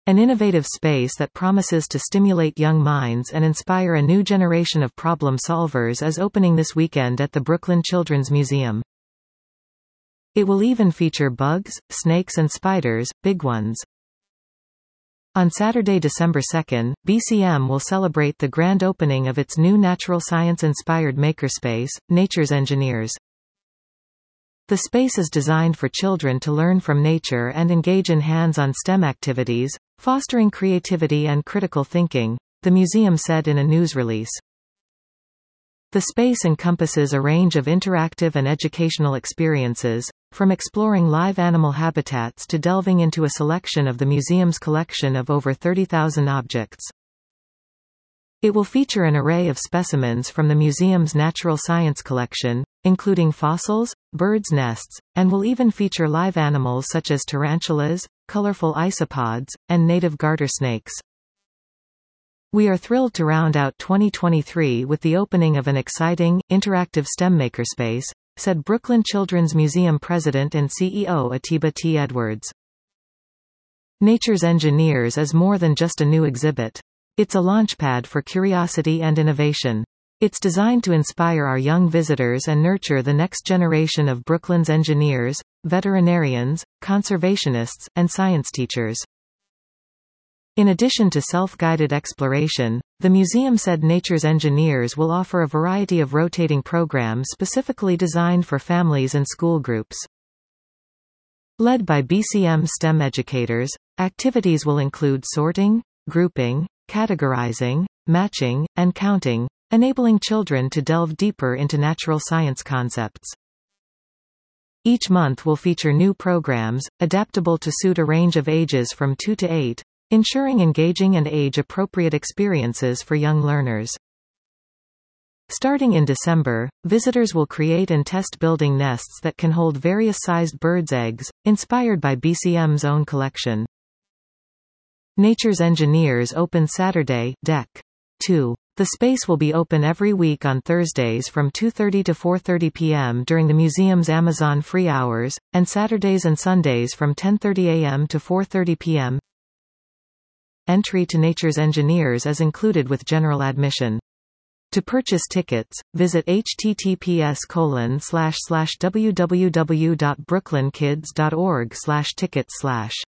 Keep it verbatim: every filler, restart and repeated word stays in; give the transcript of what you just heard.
An innovative space that promises to stimulate young minds and inspire a new generation of problem solvers is opening this weekend at the Brooklyn Children's Museum. It will even feature bugs, snakes and spiders, big ones. On Saturday, December second, B C M will celebrate the grand opening of its new natural science-inspired makerspace, Nature's Engineers. The space is designed for children to learn from nature and engage in hands-on STEM activities, fostering creativity and critical thinking, the museum said in a news release. The space encompasses a range of interactive and educational experiences, from exploring live animal habitats to delving into a selection of the museum's collection of over thirty thousand objects. It will feature an array of specimens from the museum's natural science collection, including fossils, birds' nests, and will even feature live animals such as tarantulas, colorful isopods, and native garter snakes. We are thrilled to round out twenty twenty-three with the opening of an exciting, interactive STEM makerspace, said Brooklyn Children's Museum President and C E O Atiba T. Edwards. Nature's Engineers is more than just a new exhibit. It's a launchpad for curiosity and innovation. It's designed to inspire our young visitors and nurture the next generation of Brooklyn's engineers, veterinarians, conservationists, and science teachers. In addition to self-guided exploration, the museum said Nature's Engineers will offer a variety of rotating programs specifically designed for families and school groups. Led by B C M STEM educators, activities will include sorting, grouping, categorizing, matching, and counting, enabling children to delve deeper into natural science concepts. Each month will feature new programs, adaptable to suit a range of ages from two to eight, ensuring engaging and age-appropriate experiences for young learners. Starting in December, visitors will create and test building nests that can hold various sized birds' eggs, inspired by B C M's own collection. Nature's Engineers open Saturday, December second. The space will be open every week on Thursdays from two thirty to four thirty p m during the museum's Amazon free hours, and Saturdays and Sundays from ten thirty a m to four thirty p m Entry to Nature's Engineers is included with general admission. To purchase tickets, visit h t t p s colon slash slash w w w dot brooklyn kids dot org slash tickets slash